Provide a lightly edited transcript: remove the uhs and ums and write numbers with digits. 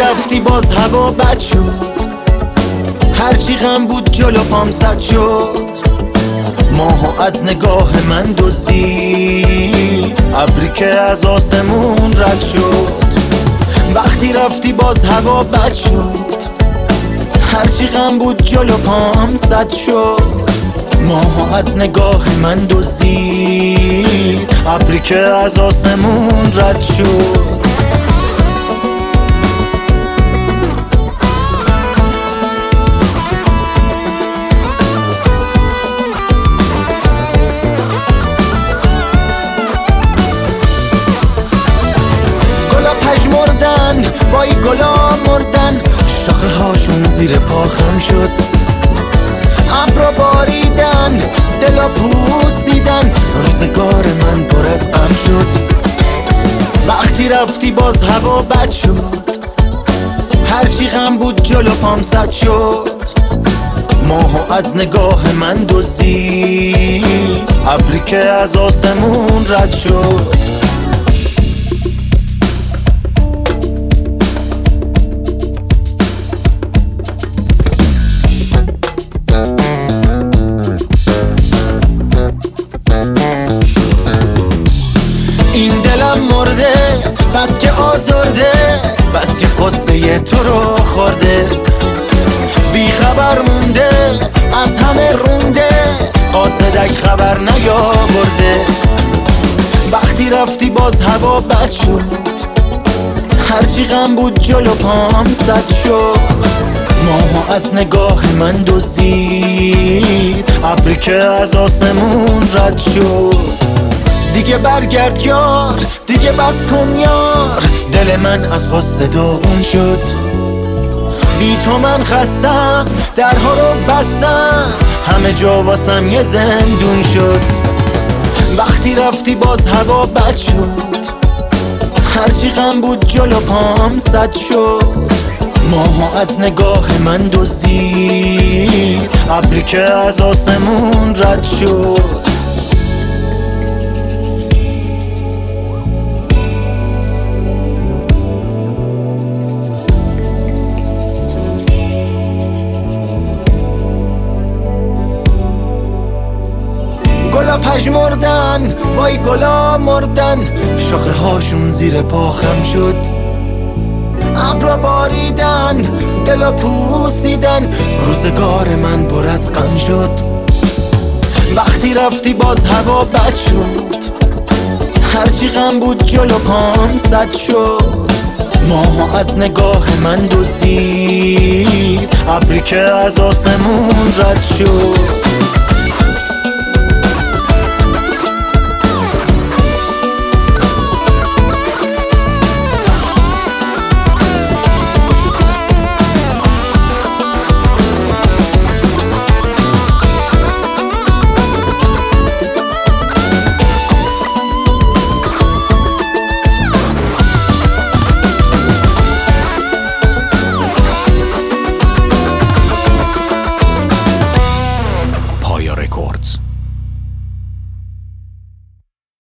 رفتی باز هوا بد شد، هرچی غم بود جلو پام سد شد. ماهو از نگاه من دزدید، ابری که از آسمون رد شد. وقتی رفتی باز هوا بد شد، هرچی غم بود جلو پام سد شد. ماهو از نگاه من دزدید، ابری که از آسمون رد شد. پژمردن وای گلا مردن، شاخه هاشون زیر پا خم شد. ابرا باریدن دلا پوسیدن، روزگار من پر از غم شد. وقتی رفتی باز هوا بد شد، هرچی غم بود جلو پام سد شد. ماهو از نگاه من دزدید، ابری که از آسمون رد شد. این دلم مرده بس که آزرده، بس که قصه تو رو خورده. بی خبر مونده از همه رونده، قاصدک خبر نیاورده. وقتی رفتی باز هوا بد شد، هرچی غم بود جلو پام سد شد. ماهو از نگاه من دزدید، ابری که از آسمون رد شد. دیگه برگرد یار، دیگه بس کن یار، دل من از غصه داغون شد. بی تو من خستم، درها رو بستم، همه جا واسم یه زندون شد. وقتی رفتی باز هوا بد شد، هرچی غم بود جلو پام سد شد. ماهو از نگاه من دزدید، ابری که از آسمون رد شد. گلا پژمردن وای گلا مردن، شاخه هاشون زیر پا خم شد. ابرا باریدن دلا پوسیدن، روزگار من پر از غم شد. وقتی رفتی باز هوا بد شد، هرچی غم بود جلو پام سد شد. ماهو از نگاه من دزدید، ابری که از آسمون رد شد.